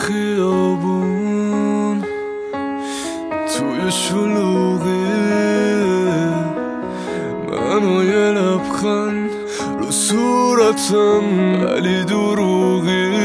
خیابون توی شلوغی منو یه لبخند رو صورتم ولی دروغی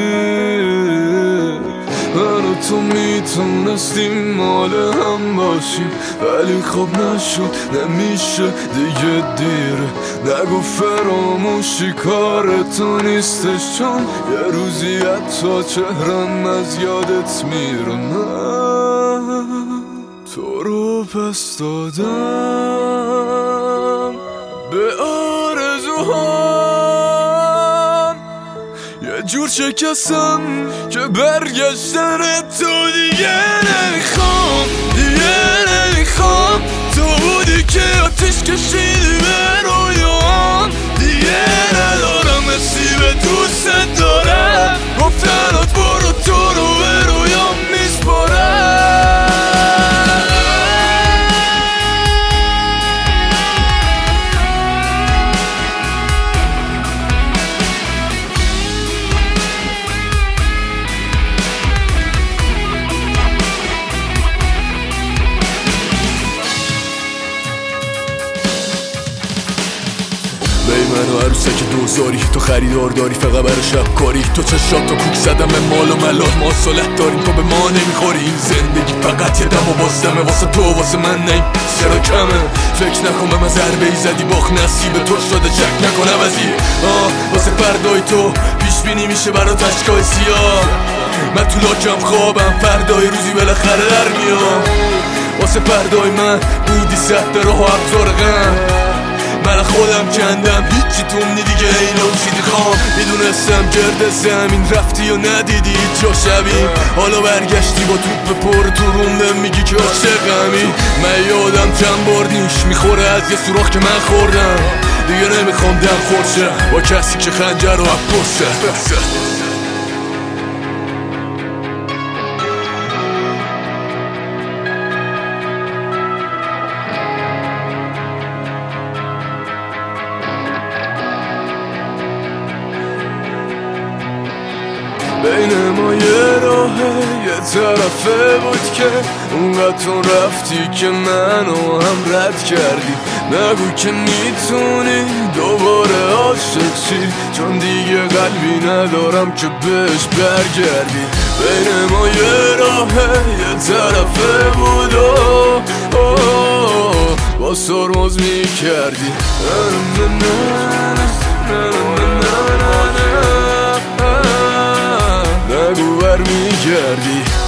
من و تو میتونستیم مال هم باشیم ولی خب نشد نمیشه دیگه دیره نگو فراموشی کار تو نیستش چون یه روزی حتی چهرم از یادت میره من تو رو پس دادم به آرزوهام یه جور شکستم که برگشتن تو دیگه نمیخوام تو بودی که آتش کشیدی به رویام دیگه ندارم نصیب دوست دارم گفتنات برو تو رو به رویام میسپارم منو عروسک دوزاری تو خریدار داری فقط برای شب کاری تو چشات تا کوک زدم به مال و ملات ما صلح داریم تو به ما نمیخوری این زندگی فقط یه دم و بازدمه واسه تو واسه من نیم چرا کمه فکر نکن به من ضربه ای زدی باخ نصیب تو شده چک نکن عوضی واسه فردای تو پیش بینی میشه برات اشکای سیاه من تو لاکم خوابم فردای روزی بالاخره در میام واسه فردای من بودی سخت راه و ابزار غم من خودم کندم هیچی تومنی دیگه اینو چیدی خوام میدونستم گرد زمین رفتی و ندیدی جا شبیم حالا برگشتی با توپ پر تو رومه میگی که عاشقمی من یادم چند بار نیش میخوره از یه سوراخ که من خوردم دیگه نمیخوام دم خورد شه با کسی که خنجر رو عباس بین ما یه راهه یه طرفه بود که اونقدر تو رفتی که منو هم رد کردی نگو که میتونی دوباره عاشق شی چون دیگه قلبی ندارم که بهش برگردی بین ما یه راهه یه طرفه بود با سرماز میکردی نگو برمیگردی